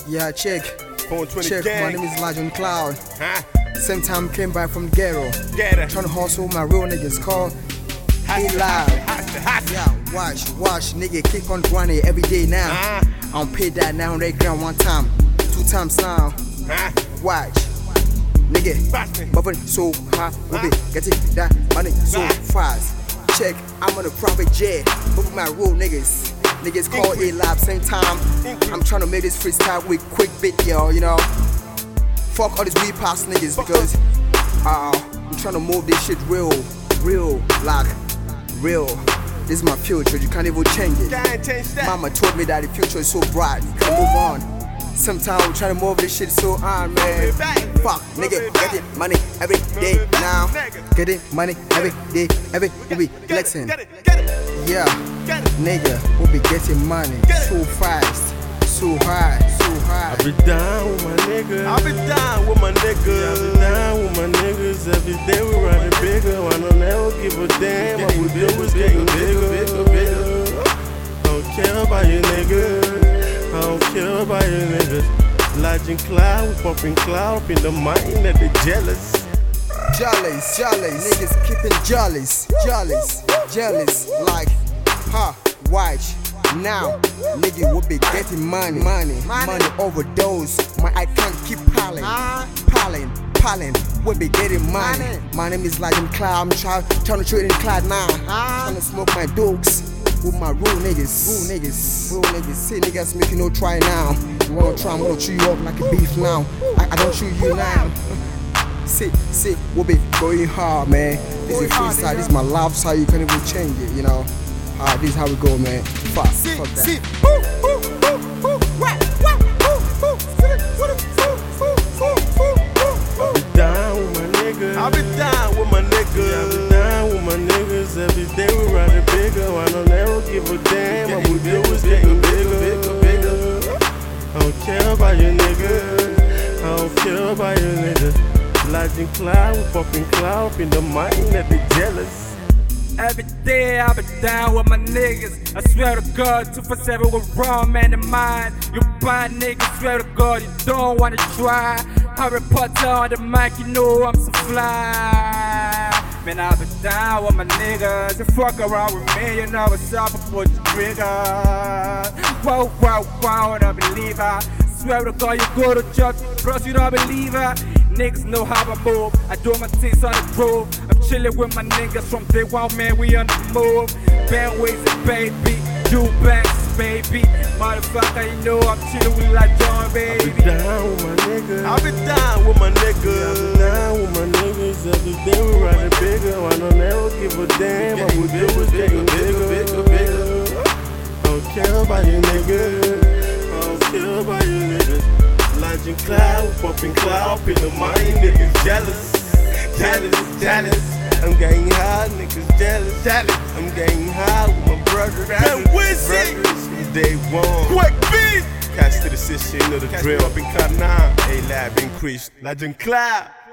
Yeah, check. Check, gang. my name is Legend Cloud. Huh? Same time came back from the ghetto. Tryna hustle my real niggas called E-Live. Yeah, watch, nigga keep on grinding every day now. I don't pay that now, they grind 1 time, 2 times now. Watch, nigga, moving so high, we be getting that money so fast. Check, I'm on a private jet, moving my real niggas. Niggas call E-Live, same time. I'm tryna make this freestyle with quick beat, yo, you know. Fuck all these weed pass niggas because I'm tryna move this shit real, like real. This is my future, you can't even change it. Mama told me that the future is so bright, you can move on. Sometimes I'm trying to move this shit so on, man. Fuck, nigga, getting money every day now. Getting money every day, every week, flexing. Yeah, nigga, we'll be getting money so fast, so high. I be down with my niggas. I be down with my niggas. I be down with my niggas. Every day we riding bigger. I don't never give a damn. What we do is getting bigger. Don't care about you niggas. I don't care about you niggas. Legend Cloud, we pumping cloud up in the mind that they jealous. Jealous, niggas keeping jealous, like, watch, now, nigga will be getting money overdose, I can't keep piling, we'll be getting money. My name is Legend Cloud, I'm trying to trade in Cloud now, trying to smoke my dokes with my real niggas. See niggas making no try now. You wanna try, I'm gonna chew you up like a beef now. I don't chew you now. See, we'll be going hard, man. This is freestyle, this is my lifestyle, you can't even change it, you know. This is how we go, man. Fuck that. I be down with my niggas. Every day we riding bigger. I don't ever give a damn. What we do is getting bigger. I don't care about you niggas. I don't care about you niggas. Legend Cloud, we pumping cloud up in the mind that they jealous. Every day I be down with my niggas. I swear to God, 247 was wrong, man, in mind. You bad niggas, swear to God, you don't wanna try. Harry Potter on the mic, you know I'm so fly. Man, I be down with my niggas. You fuck around with me, you know what's up, I put the trigger. Wow, I don't believe her. Swear to God, you go to church, bros, you don't believe her. Niggas know how I move, I do my things on the road. I'm chillin' with my niggas from day one, man, we on the move. Bandways and baby, do backs, baby. Motherfucker, you know I'm chillin' with like John, baby. I be down with my niggas. I be down with my niggas. Every day we riding bigger. I don't ever give a damn. What we do is getting bigger. Don't care about you niggas. I don't care about you niggas. Legend Cloud, pumping cloud up in the mind, niggas jealous. I'm getting high, niggas jealous. I'm getting high with my brothers from day one. Quick beat! Catch to the system, you know the drill. Up in Cloud 9, A-Lab increased. Legend Cloud.